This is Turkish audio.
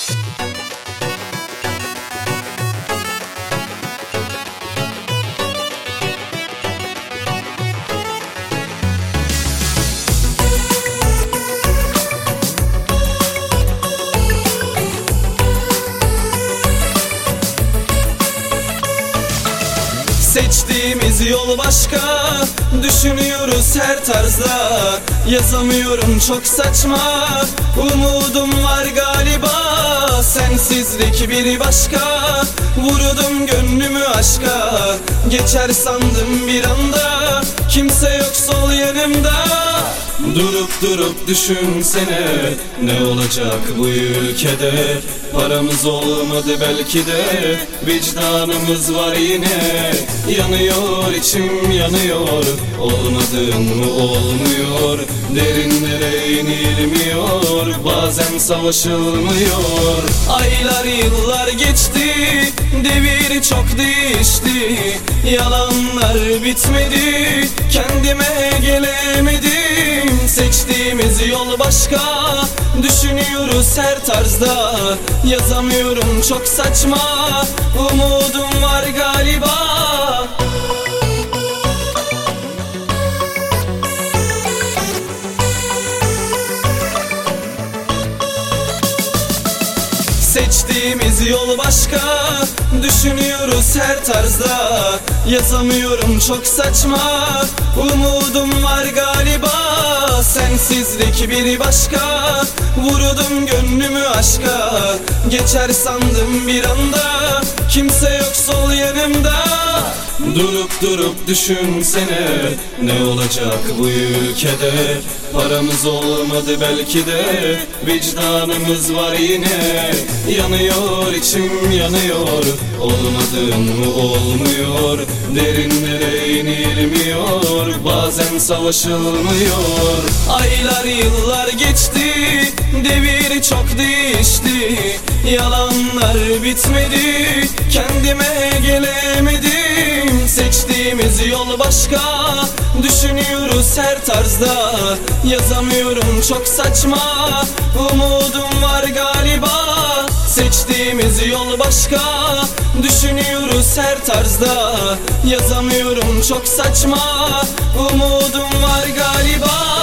Seçtiğimiz yol başka, düşünüyoruz her tarzda. Yazamıyorum çok saçma, umudum var galiba. Sensizlik bir başka, vurdum gönlümü aşka. Geçer sandım bir anda, kimse yok sol yanımda. Durup düşünsene, ne olacak bu ülkede? Paramız olmadı belki de, vicdanımız var yine. Yanıyor içim yanıyor, olmadın mı olmuyor. Derinlere inilmiyor, bazen savaşılmıyor. Aylar yıllar geçti, devir çok değişti. Yalanlar bitmedi, kendime gelemedim. Seçtiğimiz yol başka, düşünüyoruz her tarzda. Yazamıyorum çok saçma, umudum var galiba. Seçtiğimiz yol başka, düşünüyoruz her tarzda. Yazamıyorum çok saçma, umudum var galiba. Sensizlik bir başka, vurdum gönlümü aşka. Geçer sandım bir anda, kimse yok sol yanımda. Durup düşünsene, ne olacak bu ülkede? Paramız olmadı belki de, vicdanımız var yine. Yanıyor içim yanıyor, olmadın mı olmuyor. Derinlere inilmiyor, bazen savaşılmıyor. Aylar yıllar geçti, devir çok değişti. Yalanlar bitmedi, kendime gelemedim. Seçtiğimiz yol başka, düşünüyoruz her tarzda. Yazamıyorum çok saçma, umudum var galiba. Seçtiğimiz yol başka, düşünüyoruz her tarzda. Yazamıyorum çok saçma, umudum var galiba.